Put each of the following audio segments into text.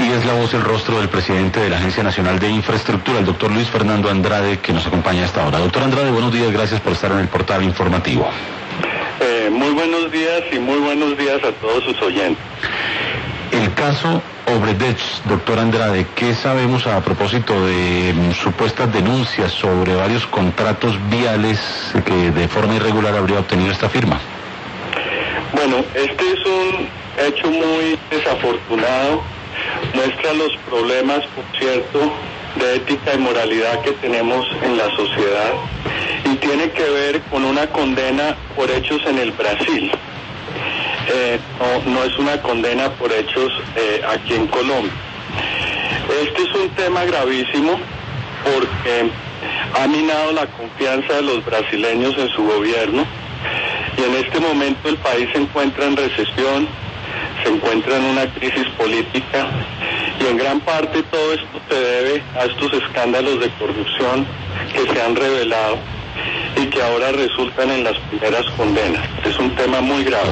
y es la voz, el rostro del presidente de la Agencia Nacional de Infraestructura, el doctor Luis Fernando Andrade, que nos acompaña a esta hora. Doctor Andrade, buenos días, gracias por estar en el portal informativo. Muy buenos días y muy buenos días a todos sus oyentes. El caso Odebrecht, doctor Andrade, ¿qué sabemos a propósito de supuestas denuncias sobre varios contratos viales que de forma irregular habría obtenido esta firma? Bueno, este es un hecho muy desafortunado, muestra los problemas, por cierto, de ética y moralidad que tenemos en la sociedad y tiene que ver con una condena por hechos en el Brasil. No es una condena por hechos aquí en Colombia. Este es un tema gravísimo porque ha minado la confianza de los brasileños en su gobierno y en este momento el país se encuentra en recesión, se encuentra en una crisis política y en gran parte todo esto se debe a estos escándalos de corrupción que se han revelado y que ahora resultan en las primeras condenas. Es un tema muy grave.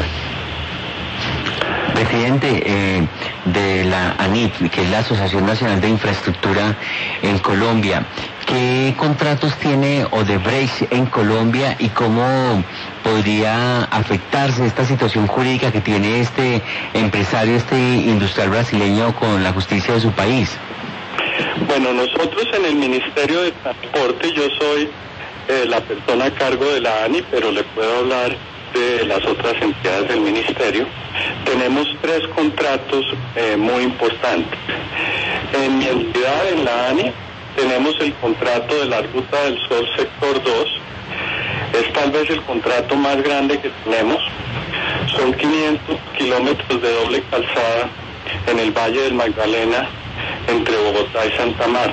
Presidente de la ANIF, que es la Asociación Nacional de Infraestructura en Colombia, ¿qué contratos tiene Odebrecht en Colombia y cómo podría afectarse esta situación jurídica que tiene este empresario, este industrial brasileño con la justicia de su país? Bueno, nosotros en el Ministerio de Transporte, yo soy la persona a cargo de la ANI, pero le puedo hablar de las otras entidades del ministerio. Tenemos 3 contratos muy importantes. En mi entidad, en la ANI, tenemos el contrato de la Ruta del Sol Sector 2. Es tal vez el contrato más grande que tenemos. Son 500 kilómetros de doble calzada en el Valle del Magdalena, entre Bogotá y Santa Marta.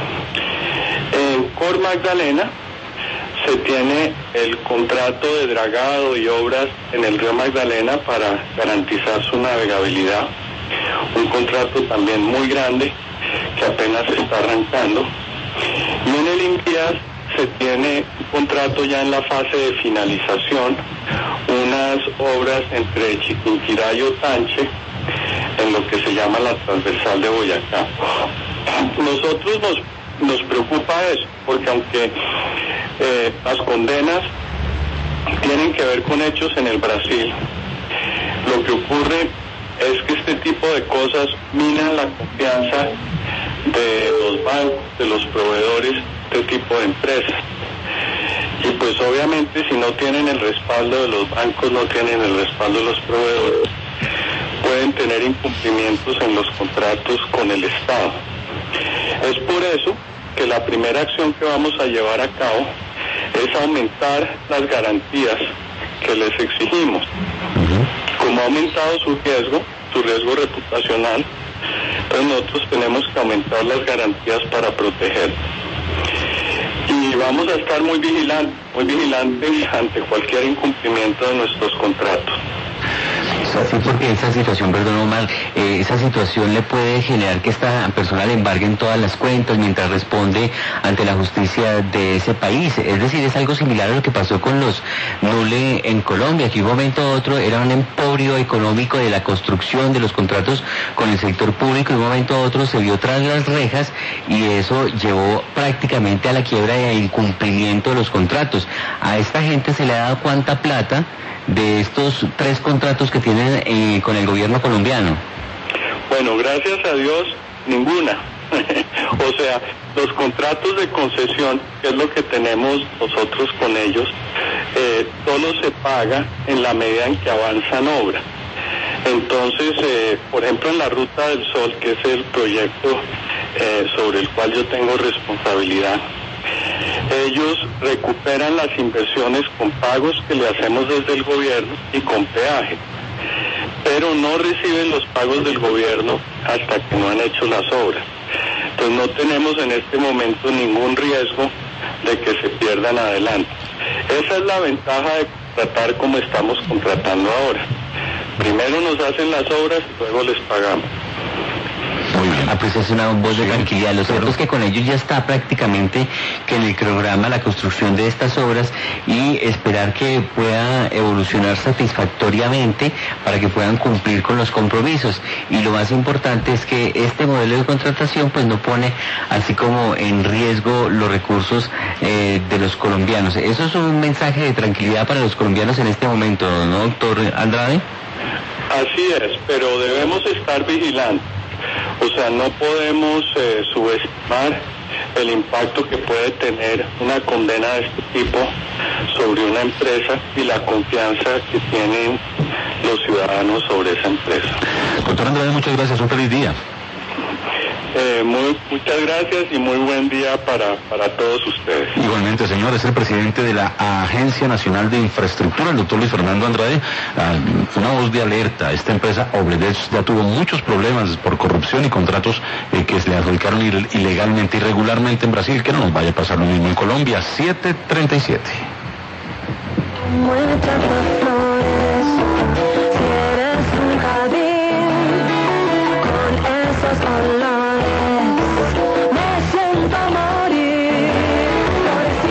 En Cor Magdalena se tiene el contrato de dragado y obras en el río Magdalena para garantizar su navegabilidad. Un contrato también muy grande que apenas está arrancando. Y en el Invías se tiene un contrato ya en la fase de finalización, unas obras entre Chiquinquirá y Otanche, en lo que se llama la transversal de Boyacá. Nosotros nos preocupa eso, porque aunque las condenas tienen que ver con hechos en el Brasil, lo que ocurre es que este tipo de cosas minan la confianza de los bancos, de los proveedores de este tipo de empresas. Y pues obviamente si no tienen el respaldo de los bancos, no tienen el respaldo de los proveedores, pueden tener incumplimientos en los contratos con el Estado. Es por eso que la primera acción que vamos a llevar a cabo es aumentar las garantías que les exigimos. Como ha aumentado su riesgo reputacional, entonces nosotros tenemos que aumentar las garantías para proteger. Y vamos a estar muy vigilantes ante cualquier incumplimiento de nuestros contratos. Sí, porque esa situación, perdón Omar, esa situación le puede generar que esta persona le embarguen todas las cuentas mientras responde ante la justicia de ese país. Es decir, es algo similar a lo que pasó con los Nule en Colombia, que de un momento a otro era un emporio económico de la construcción de los contratos con el sector público, y de un momento a otro se vio tras las rejas y eso llevó prácticamente a la quiebra y al incumplimiento de los contratos. A esta gente se le ha dado cuánta plata de estos 3 contratos que tienen con el gobierno colombiano. Bueno, gracias a Dios, ninguna. O sea, los contratos de concesión, que es lo que tenemos nosotros con ellos, solo se paga en la medida en que avanzan obras. Entonces, por ejemplo, en la Ruta del Sol, que es el proyecto sobre el cual yo tengo responsabilidad, ellos recuperan las inversiones con pagos que le hacemos desde el gobierno y con peaje, pero no reciben los pagos del gobierno hasta que no han hecho las obras. Entonces no tenemos en este momento ningún riesgo de que se pierdan adelante. Esa es la ventaja de contratar como estamos contratando ahora. Primero nos hacen las obras y luego les pagamos. Muy bien. apreciarse una voz de tranquilidad. Lo cierto es que con ellos ya está prácticamente que en el cronograma la construcción de estas obras y esperar que pueda evolucionar satisfactoriamente para que puedan cumplir con los compromisos. Y lo más importante es que este modelo de contratación pues no pone así como en riesgo los recursos de los colombianos. Eso es un mensaje de tranquilidad para los colombianos en este momento, ¿no, doctor Andrade? Así es, pero debemos estar vigilantes. O sea, no podemos subestimar el impacto que puede tener una condena de este tipo sobre una empresa y la confianza que tienen los ciudadanos sobre esa empresa. Doctor Andrade, muchas gracias, un feliz día. Muchas gracias y muy buen día para todos ustedes. Igualmente, señor, es el presidente de la Agencia Nacional de Infraestructura, el doctor Luis Fernando Andrade, una voz de alerta. Esta empresa, Obredech, ya tuvo muchos problemas por corrupción y contratos que se le adjudicaron ilegalmente, irregularmente en Brasil, que no nos vaya a pasar lo mismo en Colombia. 7:37.